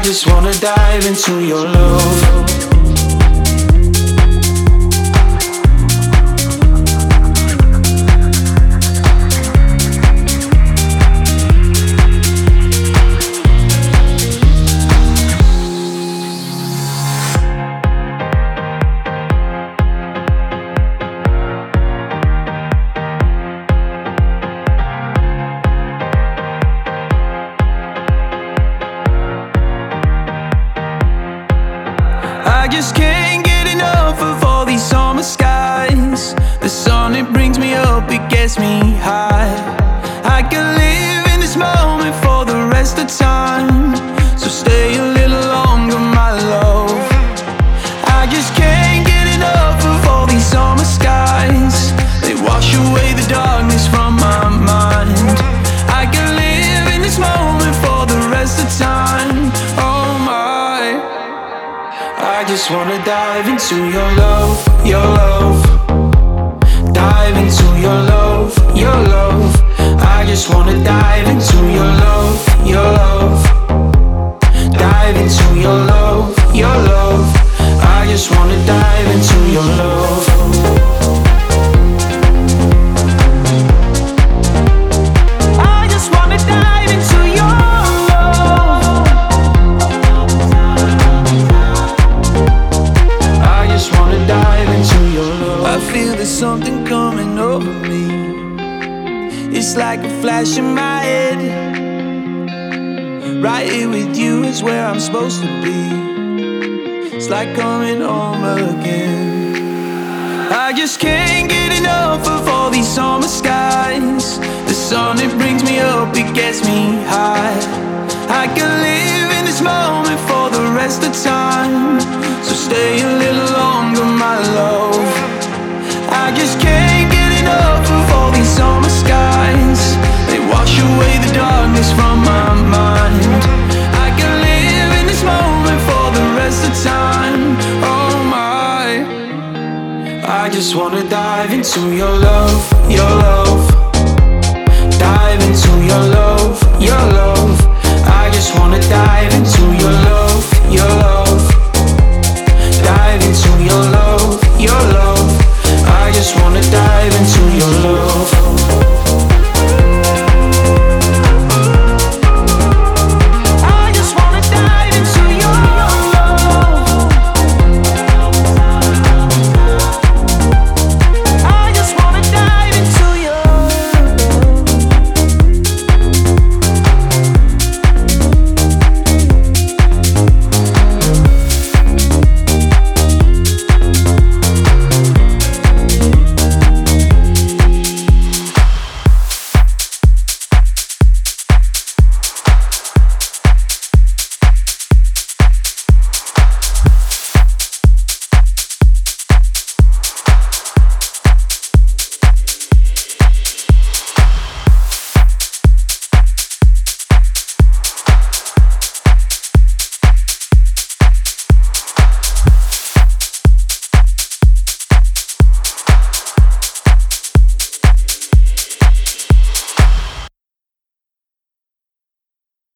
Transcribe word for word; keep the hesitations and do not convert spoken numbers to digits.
just wanna dive into your love. I just can't get enough of all these summer skies. The sun, it brings me up, it gets me high. I can live in this moment for the rest of time, so stay a little longer, my love. I just can't get enough of all these summer skies. They wash away the darkness from my mind. I can live in this moment for the rest of time. Oh my, I just wanna dive into your love, your love. Dive into your love, your love. I just wanna dive into your love, your love. Dive into your love, your love. I just wanna dive into your love. Something coming over me. It's like a flash in my head. Right here with you is where I'm supposed to be. It's like coming home again. I just can't get enough of all these summer skies. The sun, it brings me up, it gets me high. I can live in this moment for the rest of time, so stay a little longer, my love. I just can't get enough of all these summer skies. They wash away the darkness from my mind. I can live in this moment for the rest of time. Oh my, I just wanna dive into your love, your love. Dive into your love, your love. I just wanna dive into